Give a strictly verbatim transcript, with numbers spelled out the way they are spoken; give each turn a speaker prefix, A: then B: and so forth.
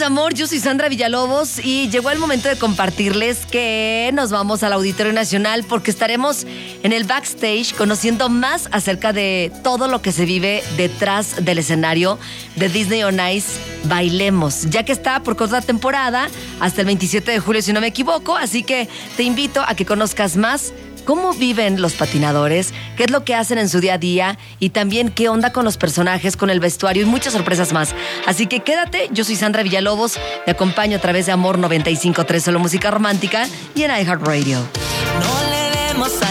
A: amor, yo soy Sandra Villalobos y llegó el momento de compartirles que nos vamos al Auditorio Nacional porque estaremos en el backstage conociendo más acerca de todo lo que se vive detrás del escenario de Disney on Ice Bailemos, ya que está por corta temporada hasta el veintisiete de julio, si no me equivoco, así que te invito a que conozcas más cómo viven los patinadores, qué es lo que hacen en su día a día y también qué onda con los personajes, con el vestuario y muchas sorpresas más. Así que quédate, yo soy Sandra Villalobos, te acompaño a través de Amor noventa y cinco punto tres, solo música romántica y en iHeartRadio.
B: No le demos a